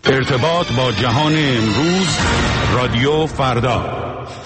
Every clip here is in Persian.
ارتباط با جهان امروز، رادیو فردا.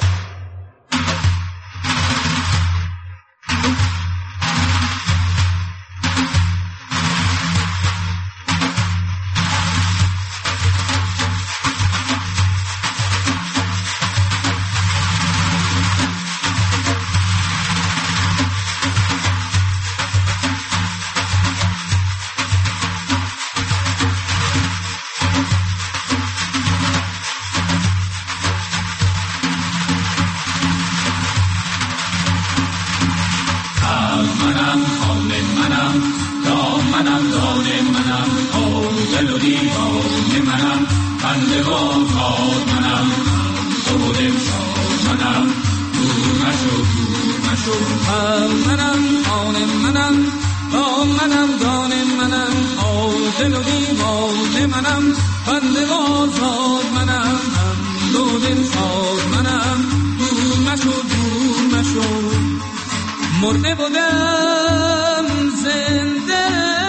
مرده بودم زنده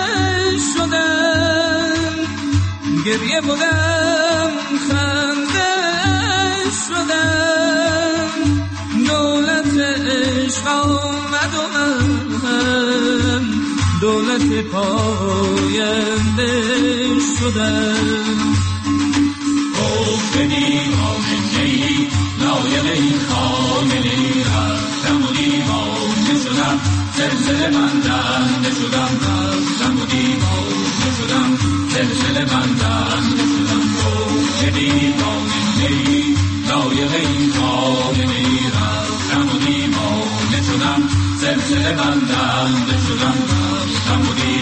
شدم، گریه بودم خنده شدم، دولت عشق آمد و من دولت پاینده شدم. گفتنی آمنی لایقی خاملی رفتم و دیوانه شدم، زلزله من رنده شدم،